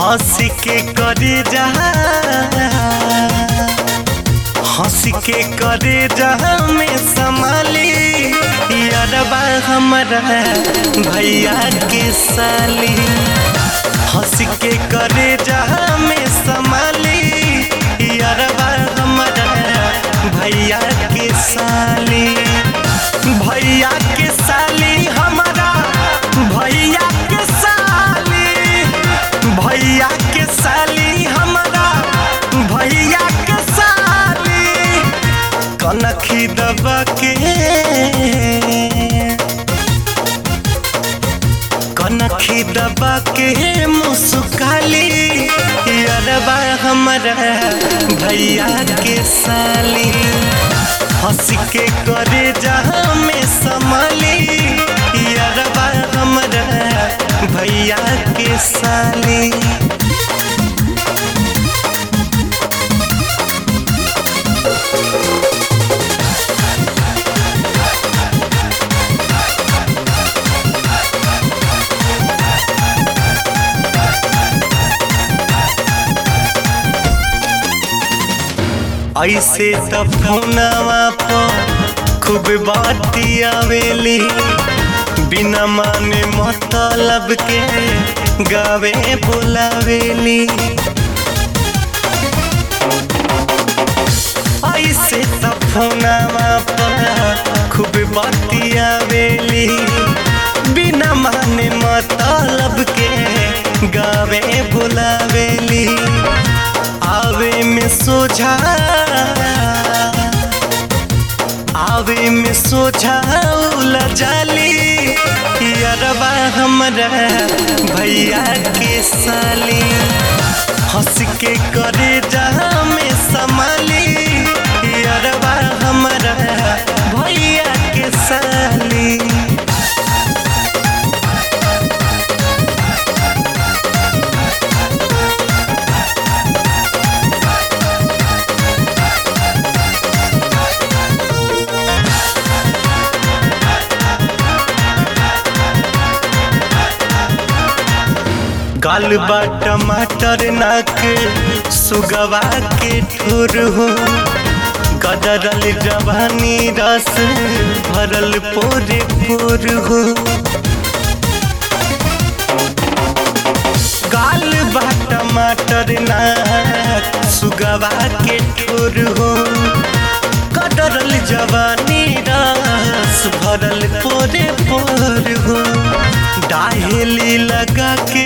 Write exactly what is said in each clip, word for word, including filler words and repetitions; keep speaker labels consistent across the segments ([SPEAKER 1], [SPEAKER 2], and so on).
[SPEAKER 1] हंस के करे जहा हंस के करे जहा में संभाली यारबा हमारा भैया के साली। हंस के करे जहा में संभाली यारबा हमारा भैया के साली। भैया के साली हमारा भैया के साली। भैया के साली हमारा भैया के साली। कनखी दबा के कनखी दबा के मुस्काली यारबा हमारा भैया के साली। हंस के करे जहाँ में संभाली यारबा हमारा भैया के साली। ऐसे तो फोनवा पर खूब बाती आवेली बिना माने मतलब के गावे बुलावेली। ऐसे तो फोनवा पर खूब बाती आवेली बिना माने मतलब के गावे बुलावेली। आवे में सोझा आवे में सोझा लजाली यारबा हमारा भैया के साली। हंस के करे जहाँ में संभाली यारबा हमारा भैया के साली। गाल बा टमाटर नाक सुगवा के ठुर हो गदरल जवानी रस भरल पोरे पोर हो। गाल बा टमाटर नाक सुगवा के ठुर हो गदरल जवानी रस भरल पोरे पोर हो। डाहेली लगा के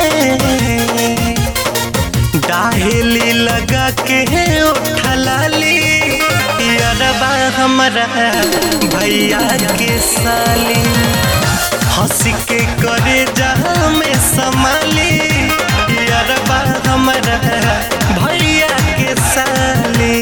[SPEAKER 1] डाहेली लगा के उठलाली यारबा हमारा भैया के साली। हंस के करे जहाँ में संभाली यारबा हमारा भैया के साली।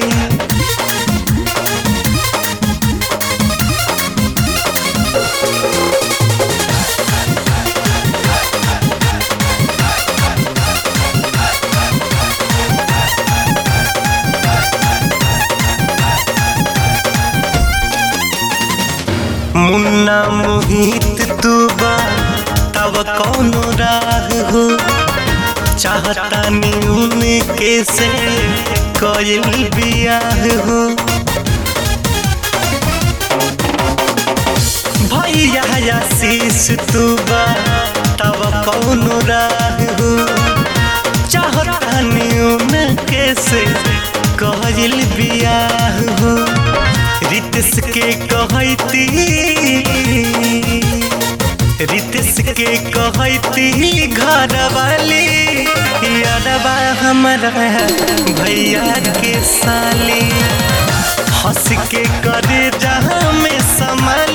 [SPEAKER 1] मुन्ना मोहित तू बा तब कौनो राग हो चाहता नी उनके से कोयल बियाह हो। भैया आशीष तू बा तब कौनो राग हो चाहता नी उनके से कोयल बियाह हो। रितेश के कहती रितेश के कहती घर वाली यारबा हमारा भैया के साली। हंस के करे जहाँ में संभाली